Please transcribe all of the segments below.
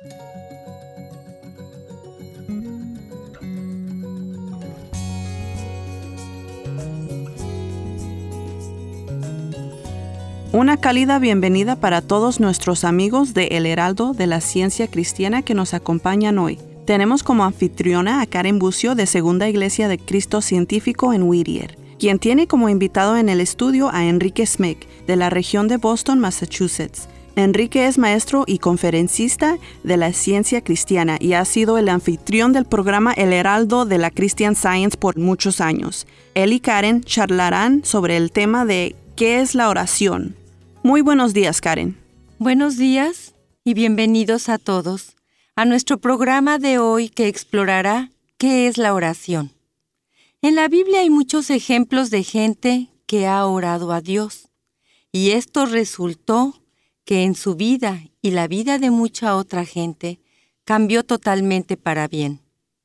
Una cálida bienvenida para todos nuestros amigos de El Heraldo de la Ciencia Cristiana que nos acompañan hoy. Tenemos como anfitriona a Karen Bucio de Segunda Iglesia de Cristo Científico en Whittier, quien tiene como invitado en el estudio a Enrique Smek, de la región de Boston, Massachusetts. Enrique es maestro y conferencista de la ciencia cristiana y ha sido el anfitrión del programa El Heraldo de la Christian Science por muchos años. Él y Karen charlarán sobre el tema de ¿qué es la oración? Muy buenos días, Karen. Buenos días y bienvenidos a todos a nuestro programa de hoy que explorará qué es la oración. En la Biblia hay muchos ejemplos de gente que ha orado a Dios, y esto resultó que en su vida y la vida de mucha otra gente cambió totalmente para bien.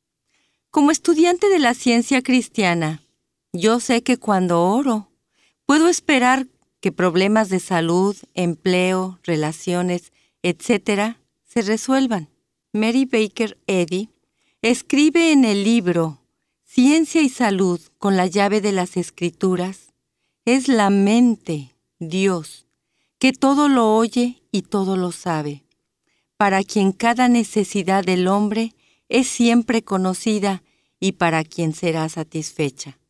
Como estudiante de la ciencia cristiana, yo sé que cuando oro, puedo esperar que problemas de salud, empleo, relaciones, etc., se resuelvan. Mary Baker Eddy escribe en el libro Ciencia y Salud con la llave de las Escrituras: es la mente, Dios, que todo lo oye y todo lo sabe, para quien cada necesidad del hombre es siempre conocida y para quien será satisfecha.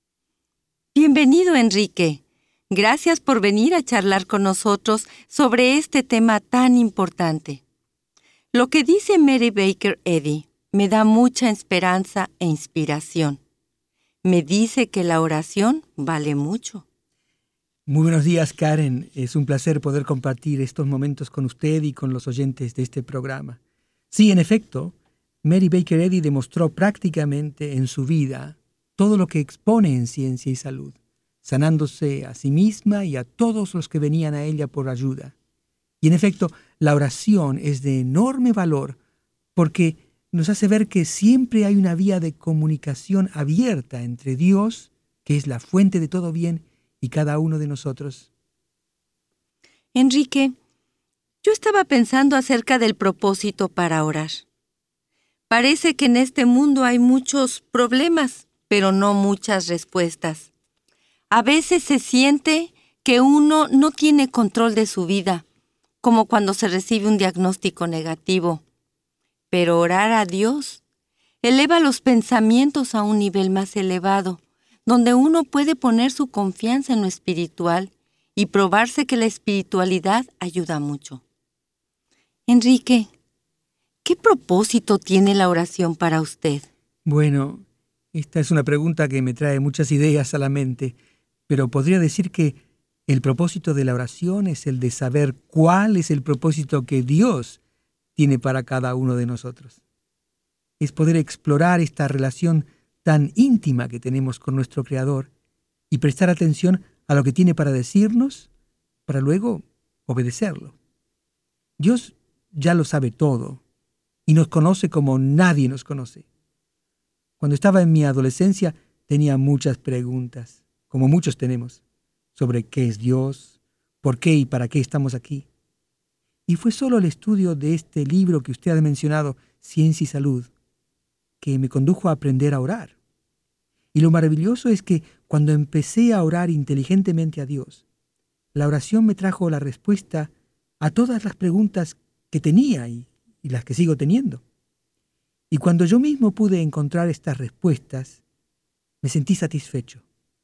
Bienvenido, Enrique. Gracias por venir a charlar con nosotros sobre este tema tan importante. Lo que dice Mary Baker Eddy me da mucha esperanza e inspiración. Me dice que la oración vale mucho. Muy buenos días, Karen. Es un placer poder compartir estos momentos con usted y con los oyentes de este programa. Sí, en efecto, Mary Baker Eddy demostró prácticamente en su vida todo lo que expone en Ciencia y Salud, sanándose a sí misma y a todos los que venían a ella por ayuda. Y en efecto, la oración es de enorme valor porque nos hace ver que siempre hay una vía de comunicación abierta entre Dios, que es la fuente de todo bien, y cada uno de nosotros. Enrique, yo estaba pensando acerca del propósito para orar. Parece que en este mundo hay muchos problemas, pero no muchas respuestas. A veces se siente que uno no tiene control de su vida, como cuando se recibe un diagnóstico negativo. Pero orar a Dios eleva los pensamientos a un nivel más elevado, donde uno puede poner su confianza en lo espiritual y probarse que la espiritualidad ayuda mucho. Enrique, ¿qué propósito tiene la oración para usted? Bueno, esta es una pregunta que me trae muchas ideas a la mente, pero podría decir que el propósito de la oración es el de saber cuál es el propósito que Dios tiene para cada uno de nosotros. Es poder explorar esta relación tan íntima que tenemos con nuestro Creador y prestar atención a lo que tiene para decirnos, para luego obedecerlo. Dios ya lo sabe todo y nos conoce como nadie nos conoce. Cuando estaba en mi adolescencia tenía muchas preguntas, como muchos tenemos, sobre qué es Dios, por qué y para qué estamos aquí. Y fue solo el estudio de este libro que usted ha mencionado, Ciencia y Salud, que me condujo a aprender a orar. Y lo maravilloso es que cuando empecé a orar inteligentemente a Dios, la oración me trajo la respuesta a todas las preguntas que tenía y las que sigo teniendo. Y cuando yo mismo pude encontrar estas respuestas, me sentí satisfecho.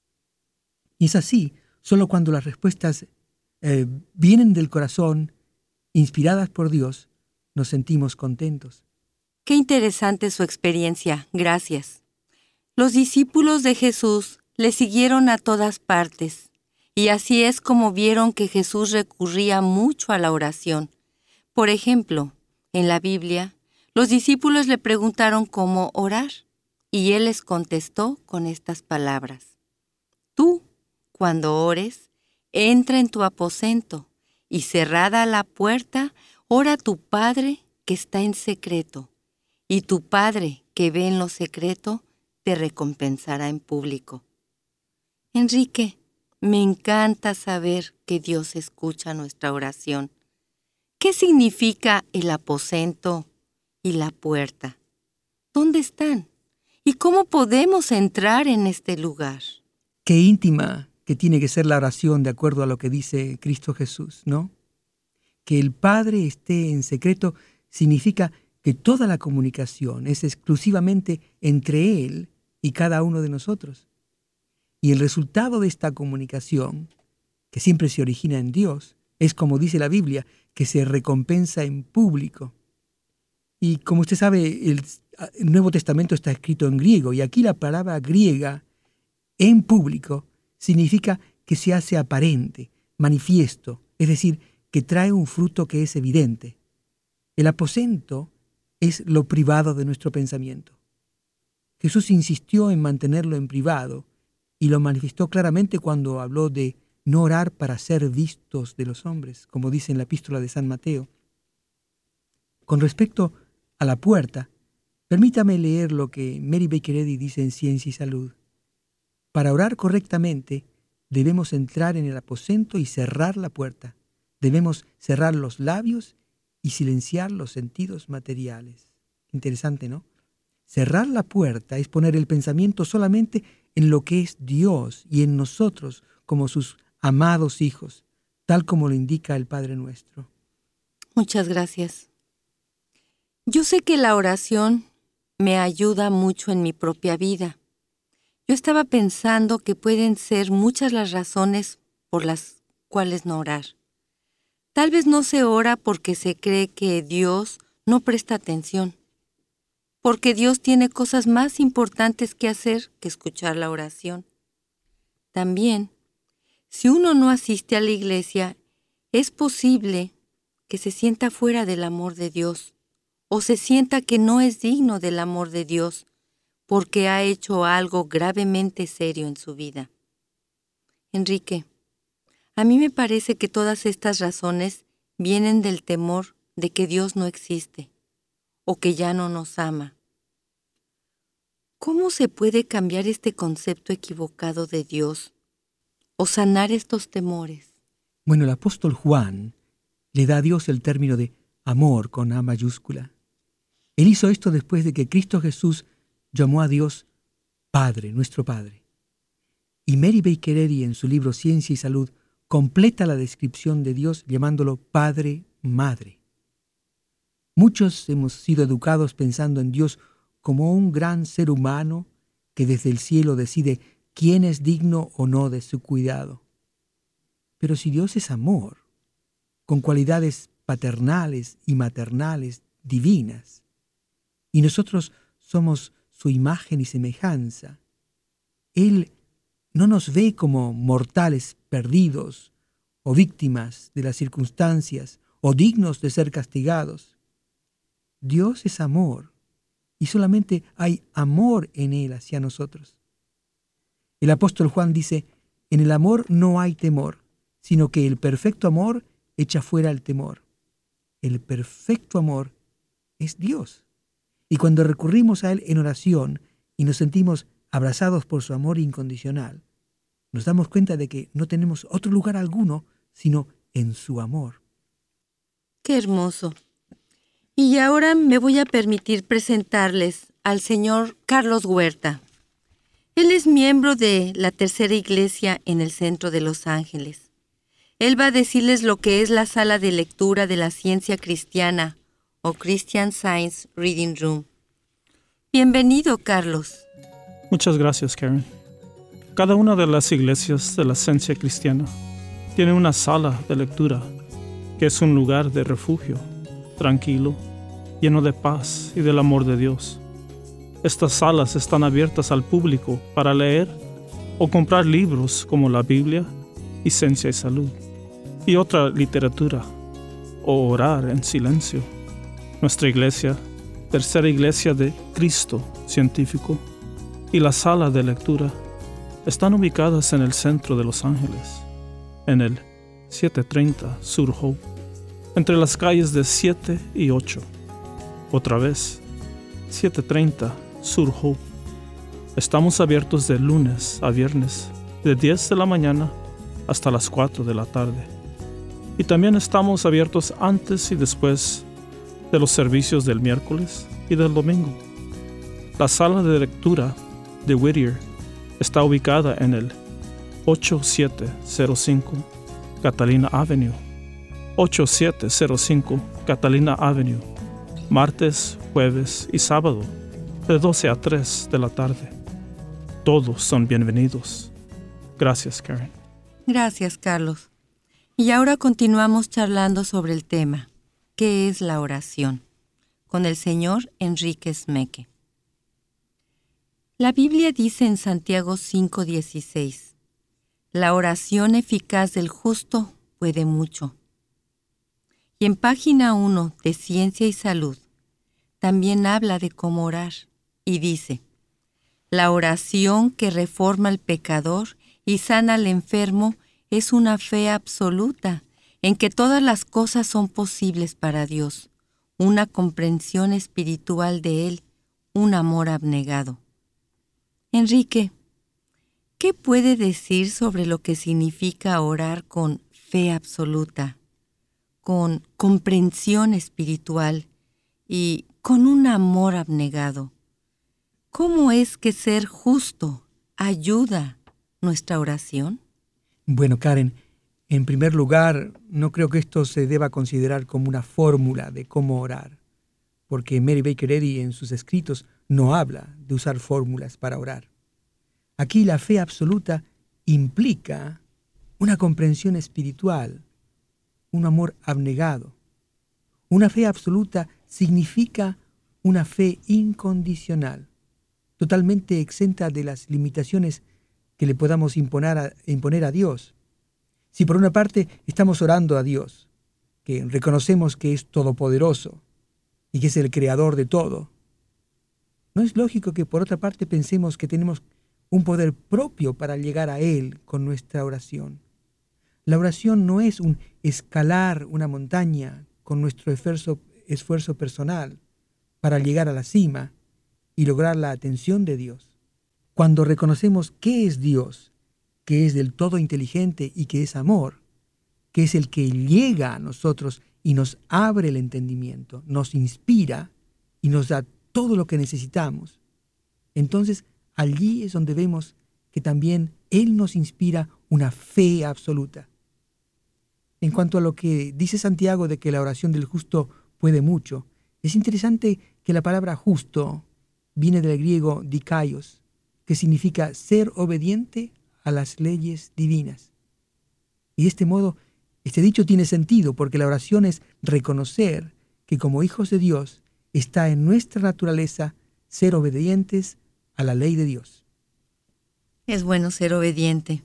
Y es así, solo cuando las respuestas vienen del corazón, inspiradas por Dios, nos sentimos contentos. Qué interesante su experiencia, gracias. Los discípulos de Jesús le siguieron a todas partes, y así es como vieron que Jesús recurría mucho a la oración. Por ejemplo, en la Biblia, los discípulos le preguntaron cómo orar, y él les contestó con estas palabras: Tú, cuando ores, entra en tu aposento, y cerrada la puerta, ora a tu Padre que está en secreto, y tu Padre que ve en lo secreto te recompensará en público. Enrique, me encanta saber que Dios escucha nuestra oración. ¿Qué significa el aposento y la puerta? ¿Dónde están? ¿Y cómo podemos entrar en este lugar? Qué íntima que tiene que ser la oración de acuerdo a lo que dice Cristo Jesús, ¿no? Que el Padre esté en secreto significa que toda la comunicación es exclusivamente entre Él y cada uno de nosotros. Y el resultado de esta comunicación, que siempre se origina en Dios, es, como dice la Biblia, que se recompensa en público. Y como usted sabe, el Nuevo Testamento está escrito en griego, y aquí la palabra griega, en público, significa que se hace aparente, manifiesto, es decir, que trae un fruto que es evidente. El aposento es lo privado de nuestro pensamiento. Jesús insistió en mantenerlo en privado y lo manifestó claramente cuando habló de no orar para ser vistos de los hombres, como dice en la epístola de San Mateo. Con respecto a la puerta, permítame leer lo que Mary Baker Eddy dice en Ciencia y Salud. Para orar correctamente, debemos entrar en el aposento y cerrar la puerta. Debemos cerrar los labios y silenciar los sentidos materiales. Interesante, ¿no? Cerrar la puerta es poner el pensamiento solamente en lo que es Dios y en nosotros como sus amados hijos, tal como lo indica el Padre Nuestro. Muchas gracias. Yo sé que la oración me ayuda mucho en mi propia vida. Yo estaba pensando que pueden ser muchas las razones por las cuales no orar. Tal vez no se ora porque se cree que Dios no presta atención, porque Dios tiene cosas más importantes que hacer que escuchar la oración. También, si uno no asiste a la iglesia, es posible que se sienta fuera del amor de Dios, o se sienta que no es digno del amor de Dios, porque ha hecho algo gravemente serio en su vida. Enrique, a mí me parece que todas estas razones vienen del temor de que Dios no existe o que ya no nos ama. ¿Cómo se puede cambiar este concepto equivocado de Dios o sanar estos temores? Bueno, el apóstol Juan le da a Dios el término de amor con A mayúscula. Él hizo esto después de que Cristo Jesús llamó a Dios Padre, nuestro Padre. Y Mary Baker Eddy en su libro Ciencia y Salud completa la descripción de Dios llamándolo Padre, Madre. Muchos hemos sido educados pensando en Dios como un gran ser humano que desde el cielo decide quién es digno o no de su cuidado. Pero si Dios es amor, con cualidades paternales y maternales divinas, y nosotros somos su imagen y semejanza, Él no nos ve como mortales perdidos o víctimas de las circunstancias o dignos de ser castigados. Dios es amor y solamente hay amor en Él hacia nosotros. El apóstol Juan dice, en el amor no hay temor, sino que el perfecto amor echa fuera el temor. El perfecto amor es Dios. Y cuando recurrimos a Él en oración y nos sentimos abrazados por su amor incondicional, nos damos cuenta de que no tenemos otro lugar alguno sino en su amor. ¡Qué hermoso! Y ahora me voy a permitir presentarles al señor Carlos Huerta. Él es miembro de la Tercera Iglesia en el centro de Los Ángeles. Él va a decirles lo que es la sala de lectura de la ciencia cristiana o Christian Science Reading Room. Bienvenido, Carlos. Muchas gracias, Karen. Cada una de las iglesias de la ciencia cristiana tiene una sala de lectura que es un lugar de refugio, tranquilo, lleno de paz y del amor de Dios. Estas salas están abiertas al público para leer o comprar libros como la Biblia y Ciencia y Salud, y otra literatura, o orar en silencio. Nuestra iglesia, Tercera Iglesia de Cristo Científico, y la sala de lectura están ubicadas en el centro de Los Ángeles, en el 730 Sur Hope, entre las calles de 7 y 8. Otra vez, 730 Sur Hope. Estamos abiertos de lunes a viernes, de 10 de la mañana hasta las 4 de la tarde. Y también estamos abiertos antes y después de los servicios del miércoles y del domingo. La sala de lectura de Whittier está ubicada en el 8705 Catalina Avenue. 8705 Catalina Avenue. Martes, jueves y sábado, de 12 a 3 de la tarde. Todos son bienvenidos. Gracias, Karen. Gracias, Carlos. Y ahora continuamos charlando sobre el tema, ¿qué es la oración?, con el señor Enrique Smeke. La Biblia dice en Santiago 5:16, la oración eficaz del justo puede mucho. Y en página 1 de Ciencia y Salud también habla de cómo orar y dice, la oración que reforma al pecador y sana al enfermo es una fe absoluta en que todas las cosas son posibles para Dios, una comprensión espiritual de Él, un amor abnegado. Enrique, ¿qué puede decir sobre lo que significa orar con fe absoluta, con comprensión espiritual y con un amor abnegado? ¿Cómo es que ser justo ayuda nuestra oración? Bueno, Karen, en primer lugar, no creo que esto se deba considerar como una fórmula de cómo orar, porque Mary Baker Eddy en sus escritos no habla de usar fórmulas para orar. Aquí la fe absoluta implica una comprensión espiritual, un amor abnegado. Una fe absoluta significa una fe incondicional, totalmente exenta de las limitaciones que le podamos imponer a Dios. Si por una parte estamos orando a Dios, que reconocemos que es todopoderoso y que es el creador de todo, ¿no es lógico que por otra parte pensemos que tenemos un poder propio para llegar a Él con nuestra oración? La oración no es un escalar una montaña con nuestro esfuerzo personal para llegar a la cima y lograr la atención de Dios. Cuando reconocemos qué es Dios, que es del todo inteligente y que es amor, que es el que llega a nosotros y nos abre el entendimiento, nos inspira y nos da todo lo que necesitamos, entonces allí es donde vemos que también Él nos inspira una fe absoluta. En cuanto a lo que dice Santiago de que la oración del justo puede mucho, es interesante que la palabra justo viene del griego dikaios, que significa ser obediente a las leyes divinas. Y de este modo, este dicho tiene sentido porque la oración es reconocer que como hijos de Dios está en nuestra naturaleza ser obedientes a la ley de Dios. Es bueno ser obediente.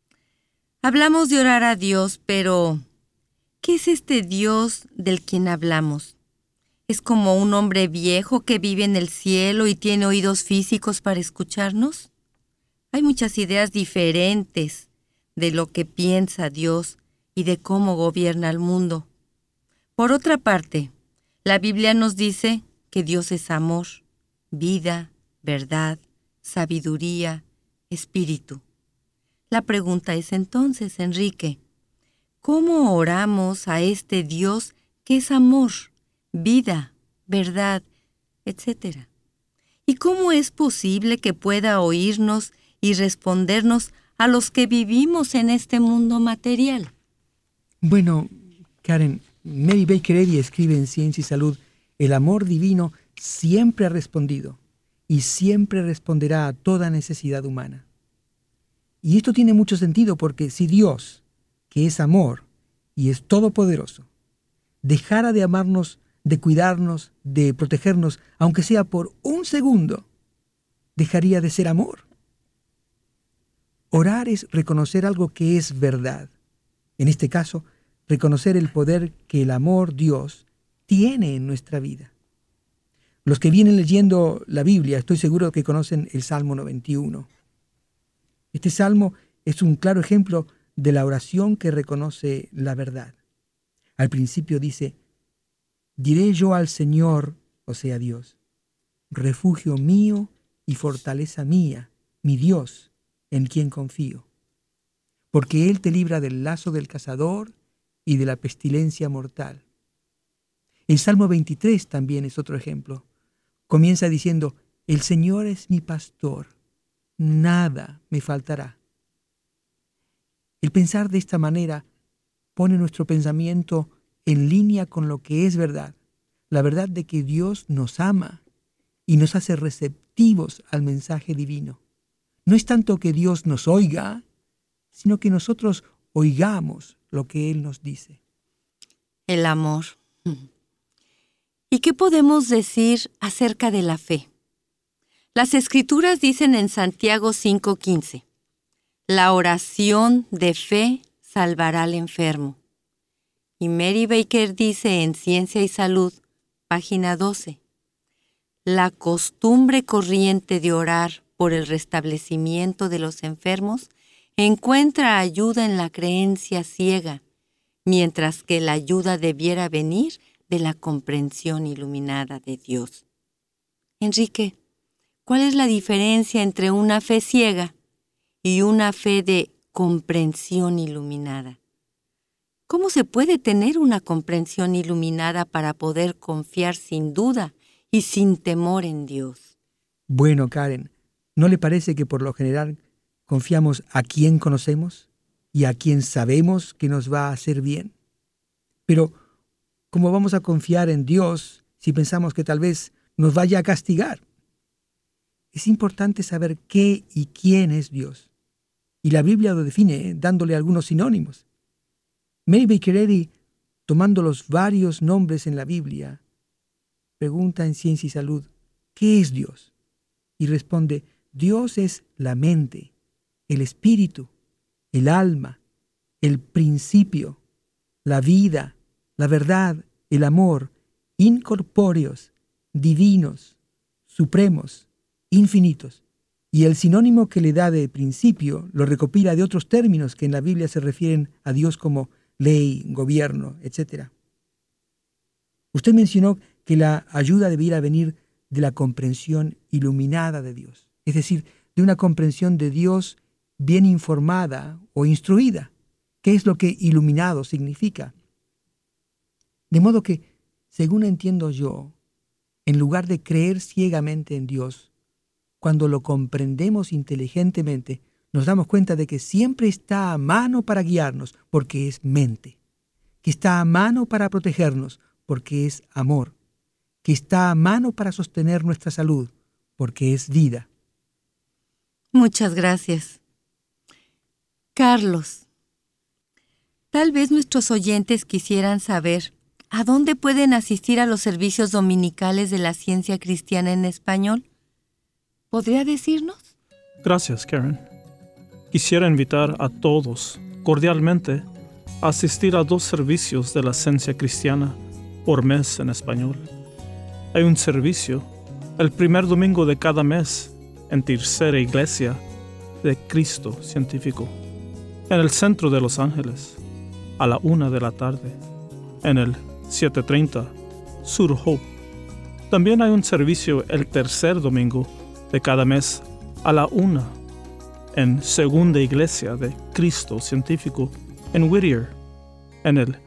Hablamos de orar a Dios, pero ¿qué es este Dios del quien hablamos? ¿Es como un hombre viejo que vive en el cielo y tiene oídos físicos para escucharnos? Hay muchas ideas diferentes de lo que piensa Dios y de cómo gobierna el mundo. Por otra parte, la Biblia nos dice que Dios es amor, vida, verdad, sabiduría, espíritu. La pregunta es entonces, Enrique, ¿cómo oramos a este Dios que es amor, vida, verdad, etcétera? ¿Y cómo es posible que pueda oírnos y respondernos a los que vivimos en este mundo material? Bueno, Karen, Mary Baker Eddy escribe en Ciencia y Salud, el amor divino siempre ha respondido y siempre responderá a toda necesidad humana. Y esto tiene mucho sentido porque si Dios, que es amor y es todopoderoso, dejara de amarnos, de cuidarnos, de protegernos, aunque sea por un segundo, dejaría de ser amor. Orar es reconocer algo que es verdad. En este caso, reconocer el poder que el amor Dios tiene en nuestra vida. Los que vienen leyendo la Biblia, estoy seguro que conocen el Salmo 91. Este salmo es un claro ejemplo de la oración que reconoce la verdad. Al principio dice, diré yo al Señor, o sea Dios, refugio mío y fortaleza mía, mi Dios, en quien confío. Porque Él te libra del lazo del cazador y de la pestilencia mortal. El Salmo 23 también es otro ejemplo. Comienza diciendo, el Señor es mi pastor, nada me faltará. El pensar de esta manera pone nuestro pensamiento en línea con lo que es verdad, la verdad de que Dios nos ama y nos hace receptivos al mensaje divino. No es tanto que Dios nos oiga, sino que nosotros oigamos lo que Él nos dice. El amor. ¿Y qué podemos decir acerca de la fe? Las Escrituras dicen en Santiago 5:15, la oración de fe salvará al enfermo. Y Mary Baker dice en Ciencia y Salud, página 12, la costumbre corriente de orar por el restablecimiento de los enfermos encuentra ayuda en la creencia ciega, mientras que la ayuda debiera venir de la comprensión iluminada de Dios. Enrique, ¿cuál es la diferencia entre una fe ciega y una fe de comprensión iluminada? ¿Cómo se puede tener una comprensión iluminada para poder confiar sin duda y sin temor en Dios? Bueno, Karen, ¿no le parece que por lo general confiamos a quien conocemos y a quien sabemos que nos va a hacer bien? Pero, ¿cómo vamos a confiar en Dios si pensamos que tal vez nos vaya a castigar? Es importante saber qué y quién es Dios. Y la Biblia lo define dándole algunos sinónimos. Mary Baker Eddy, tomando los varios nombres en la Biblia, pregunta en Ciencia y Salud, ¿qué es Dios? Y responde, Dios es la mente, el espíritu, el alma, el principio, la vida, la verdad, el amor, incorpóreos, divinos, supremos, infinitos. Y el sinónimo que le da de principio lo recopila de otros términos que en la Biblia se refieren a Dios como ley, gobierno, etc. Usted mencionó que la ayuda debiera venir de la comprensión iluminada de Dios, es decir, de una comprensión de Dios bien informada o instruida. ¿Qué es lo que iluminado significa? De modo que, según entiendo yo, en lugar de creer ciegamente en Dios, cuando lo comprendemos inteligentemente, nos damos cuenta de que siempre está a mano para guiarnos, porque es mente, que está a mano para protegernos, porque es amor, que está a mano para sostener nuestra salud, porque es vida. Muchas gracias. Carlos, tal vez nuestros oyentes quisieran saber ¿a dónde pueden asistir a los servicios dominicales de la Ciencia Cristiana en Español? ¿Podría decirnos? Gracias, Karen. Quisiera invitar a todos cordialmente a asistir a 2 servicios de la Ciencia Cristiana por mes en español. Hay un servicio el primer domingo de cada mes en Tercera Iglesia de Cristo Científico, en el centro de Los Ángeles, a la 1 de la tarde, en el 730 Sur Hope. También hay un servicio el tercer domingo de cada mes a la 1 en Segunda Iglesia de Cristo Científico en Whittier, en el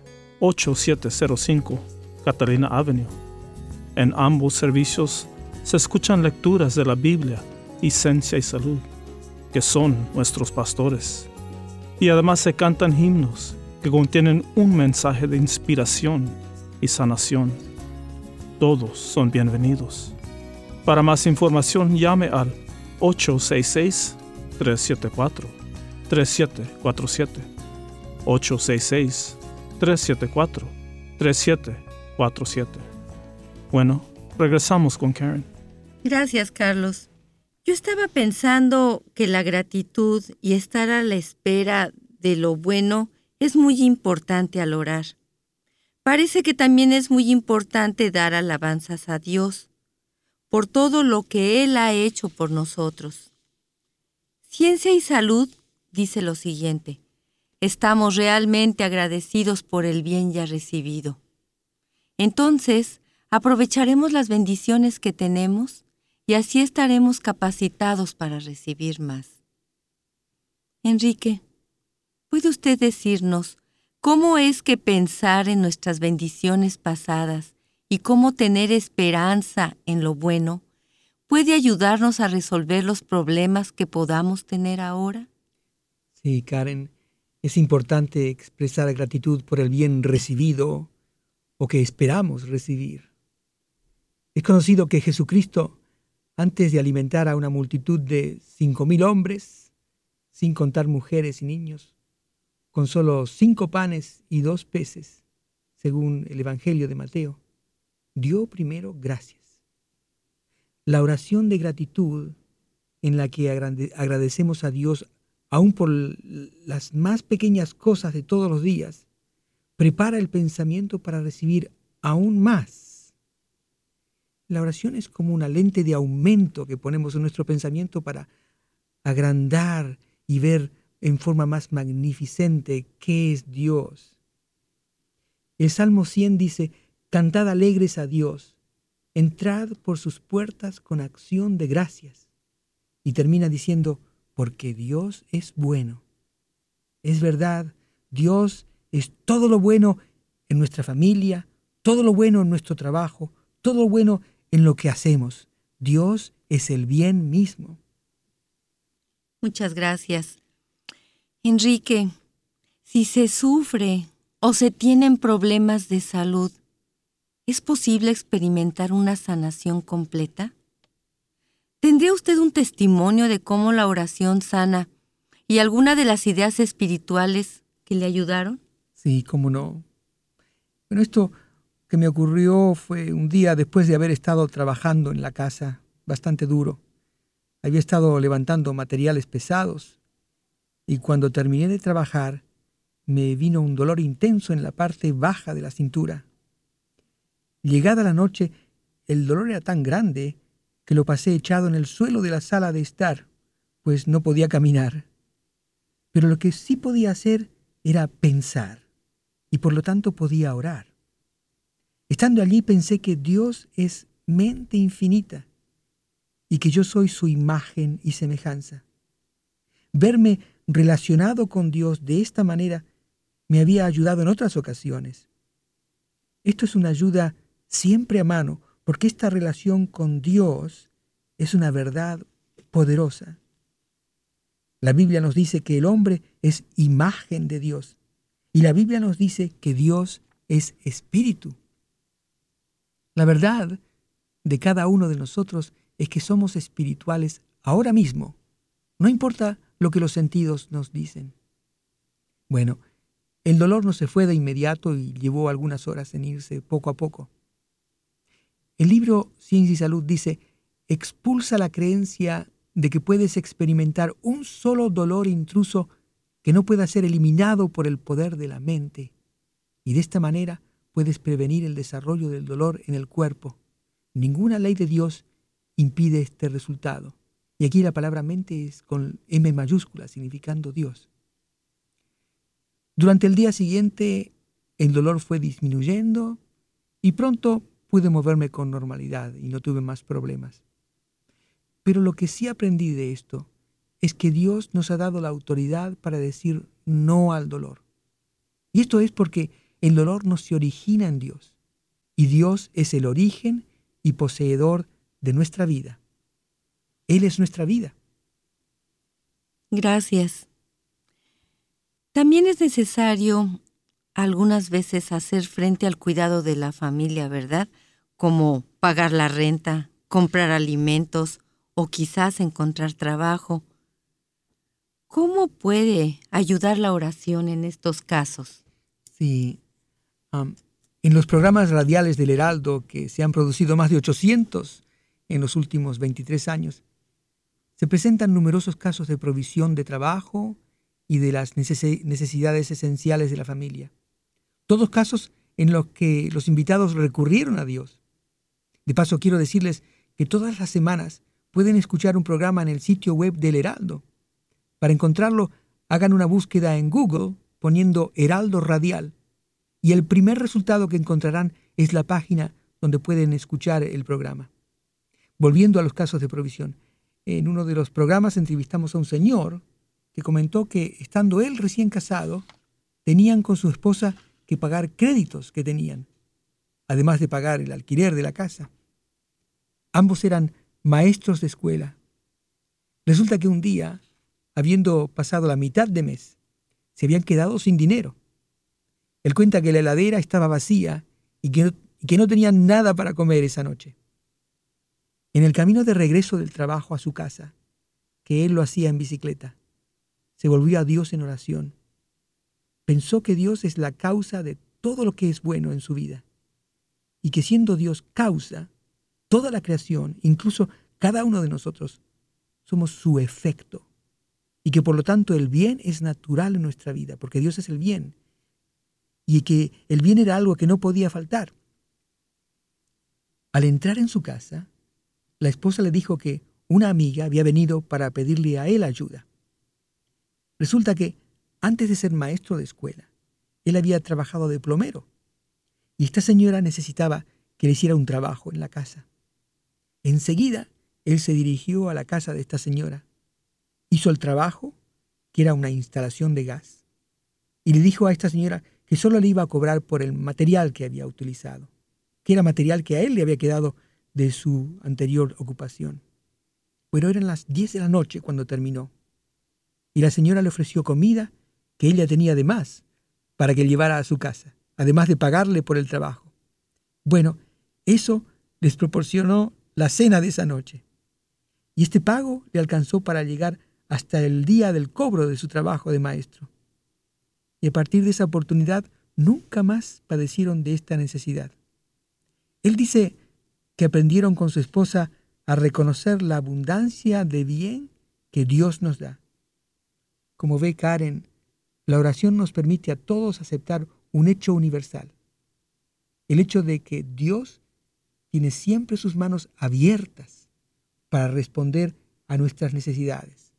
8705 Catalina Avenue. En ambos servicios se escuchan lecturas de la Biblia y Ciencia y Salud, que son nuestros pastores. Y además se cantan himnos que contienen un mensaje de inspiración y sanación. Todos son bienvenidos. Para más información, llame al 866-374-3747. 866-374-3747. Bueno, regresamos con Karen. Gracias, Carlos. Yo estaba pensando que la gratitud y estar a la espera de lo bueno es muy importante al orar. Parece que también es muy importante dar alabanzas a Dios por todo lo que Él ha hecho por nosotros. Ciencia y Salud dice lo siguiente: estamos realmente agradecidos por el bien ya recibido. Entonces, aprovecharemos las bendiciones que tenemos y así estaremos capacitados para recibir más. Enrique, ¿puede usted decirnos ¿Cómo es que pensar en nuestras bendiciones pasadas y cómo tener esperanza en lo bueno puede ayudarnos a resolver los problemas que podamos tener ahora? Sí, Karen, es importante expresar gratitud por el bien recibido o que esperamos recibir. Es conocido que Jesucristo, antes de alimentar a una multitud de 5,000 hombres, sin contar mujeres y niños, con solo 5 panes y 2 peces, según el Evangelio de Mateo, dio primero gracias. La oración de gratitud, en la que agradecemos a Dios aún por las más pequeñas cosas de todos los días, prepara el pensamiento para recibir aún más. La oración es como una lente de aumento que ponemos en nuestro pensamiento para agrandar y ver en forma más magnificente qué es Dios. El Salmo 100 dice: «Cantad alegres a Dios, entrad por sus puertas con acción de gracias». Y termina diciendo: «Porque Dios es bueno». Es verdad, Dios es todo lo bueno en nuestra familia, todo lo bueno en nuestro trabajo, todo lo bueno en lo que hacemos. Dios es el bien mismo. Muchas gracias. Enrique, si se sufre o se tienen problemas de salud, ¿es posible experimentar una sanación completa? ¿Tendría usted un testimonio de cómo la oración sana y alguna de las ideas espirituales que le ayudaron? Sí, cómo no. Bueno, esto que me ocurrió fue un día después de haber estado trabajando en la casa, bastante duro. Había estado levantando materiales pesados y cuando terminé de trabajar me vino un dolor intenso en la parte baja de la cintura. Llegada la noche, el dolor era tan grande que lo pasé echado en el suelo de la sala de estar, pues no podía caminar. Pero lo que sí podía hacer era pensar, y por lo tanto podía orar. Estando allí pensé que Dios es mente infinita y que yo soy su imagen y semejanza. Verme relacionado con Dios de esta manera me había ayudado en otras ocasiones. Esto es una ayuda siempre a mano, porque esta relación con Dios es una verdad poderosa. La Biblia nos dice que el hombre es imagen de Dios, y la Biblia nos dice que Dios es espíritu. La verdad de cada uno de nosotros es que somos espirituales ahora mismo, no importa lo que los sentidos nos dicen. Bueno, el dolor no se fue de inmediato y llevó algunas horas en irse poco a poco. El libro Ciencia y Salud dice: expulsa la creencia de que puedes experimentar un solo dolor intruso que no pueda ser eliminado por el poder de la mente, y de esta manera puedes prevenir el desarrollo del dolor en el cuerpo. Ninguna ley de Dios impide este resultado. Y aquí la palabra mente es con M mayúscula, significando Dios. Durante el día siguiente, el dolor fue disminuyendo y pronto pude moverme con normalidad y no tuve más problemas. Pero lo que sí aprendí de esto es que Dios nos ha dado la autoridad para decir no al dolor. Y esto es porque el dolor no se origina en Dios, y Dios es el origen y poseedor de nuestra vida. Él es nuestra vida. Gracias. También es necesario algunas veces hacer frente al cuidado de la familia, ¿verdad? Como pagar la renta, comprar alimentos o quizás encontrar trabajo. ¿Cómo puede ayudar la oración en estos casos? Sí. En los programas radiales del Heraldo, que se han producido más de 800 en los últimos 23 años, se presentan numerosos casos de provisión de trabajo y de las necesidades esenciales de la familia. Todos casos en los que los invitados recurrieron a Dios. De paso, quiero decirles que todas las semanas pueden escuchar un programa en el sitio web del Heraldo. Para encontrarlo, hagan una búsqueda en Google poniendo Heraldo Radial, y el primer resultado que encontrarán es la página donde pueden escuchar el programa. Volviendo a los casos de provisión, en uno de los programas entrevistamos a un señor que comentó que, estando él recién casado, tenían con su esposa que pagar créditos que tenían, además de pagar el alquiler de la casa. Ambos eran maestros de escuela. Resulta que un día, habiendo pasado la mitad de mes, se habían quedado sin dinero. Él cuenta que la heladera estaba vacía y que no tenían nada para comer esa noche. En el camino de regreso del trabajo a su casa, que él lo hacía en bicicleta, se volvió a Dios en oración. Pensó que Dios es la causa de todo lo que es bueno en su vida y que siendo Dios causa, toda la creación, incluso cada uno de nosotros, somos su efecto y que por lo tanto el bien es natural en nuestra vida porque Dios es el bien y que el bien era algo que no podía faltar. Al entrar en su casa, la esposa le dijo que una amiga había venido para pedirle a él ayuda. Resulta que antes de ser maestro de escuela, él había trabajado de plomero y esta señora necesitaba que le hiciera un trabajo en la casa. Enseguida, él se dirigió a la casa de esta señora, hizo el trabajo, que era una instalación de gas, y le dijo a esta señora que solo le iba a cobrar por el material que había utilizado, que era material que a él le había quedado de su anterior ocupación. Pero eran las 10 de la noche cuando terminó, y la señora le ofreció comida que ella tenía de más para que llevara a su casa, además de pagarle por el trabajo. Bueno, eso les proporcionó la cena de esa noche. Y este pago le alcanzó para llegar hasta el día del cobro de su trabajo de maestro. Y a partir de esa oportunidad, nunca más padecieron de esta necesidad. Él dice que aprendieron con su esposa a reconocer la abundancia de bien que Dios nos da. Como ve Karen, la oración nos permite a todos aceptar un hecho universal. El hecho de que Dios tiene siempre sus manos abiertas para responder a nuestras necesidades.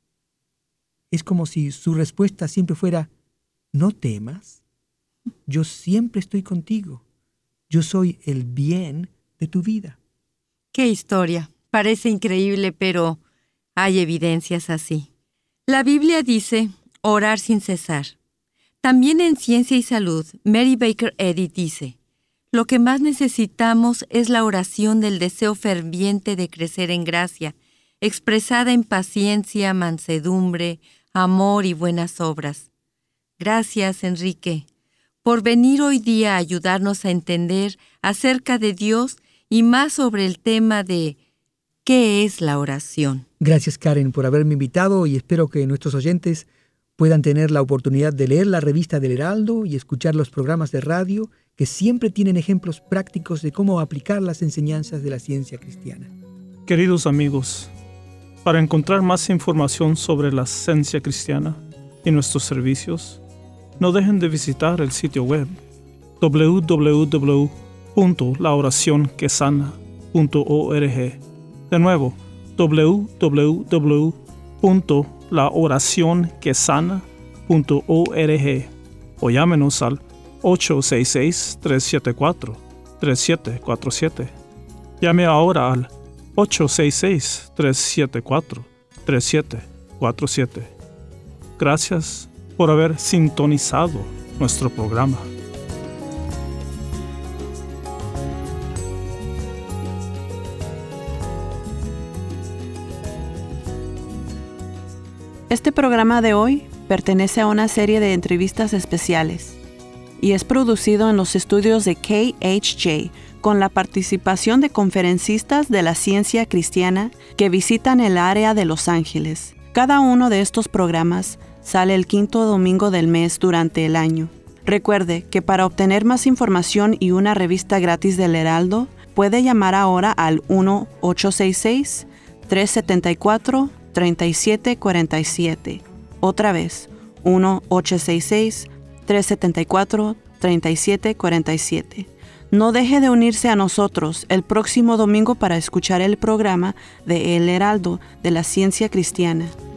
Es como si su respuesta siempre fuera: no temas, yo siempre estoy contigo, yo soy el bien de tu vida. ¡Qué historia! Parece increíble, pero hay evidencias así. La Biblia dice orar sin cesar. También en Ciencia y Salud, Mary Baker Eddy dice: lo que más necesitamos es la oración del deseo ferviente de crecer en gracia, expresada en paciencia, mansedumbre, amor y buenas obras. Gracias, Enrique, por venir hoy día a ayudarnos a entender acerca de Dios y más sobre el tema de ¿qué es la oración? Gracias, Karen, por haberme invitado y espero que nuestros oyentes puedan tener la oportunidad de leer la revista del Heraldo y escuchar los programas de radio que siempre tienen ejemplos prácticos de cómo aplicar las enseñanzas de la ciencia cristiana. Queridos amigos, para encontrar más información sobre la ciencia cristiana y nuestros servicios, no dejen de visitar el sitio web www.laoracionquesana.org. De nuevo, www.laoracionquesana.org o llámenos al 866-374-3747. Llame ahora al 866-374-3747. Gracias por haber sintonizado nuestro programa. Este programa de hoy pertenece a una serie de entrevistas especiales y es producido en los estudios de KHJ con la participación de conferencistas de la ciencia cristiana que visitan el área de Los Ángeles. Cada uno de estos programas sale el quinto domingo del mes durante el año. Recuerde que para obtener más información y una revista gratis del Heraldo, puede llamar ahora al 1-866-374-3747. Otra vez, 1-866-374-3747. No deje de unirse a nosotros el próximo domingo para escuchar el programa de El Heraldo de la Ciencia Cristiana.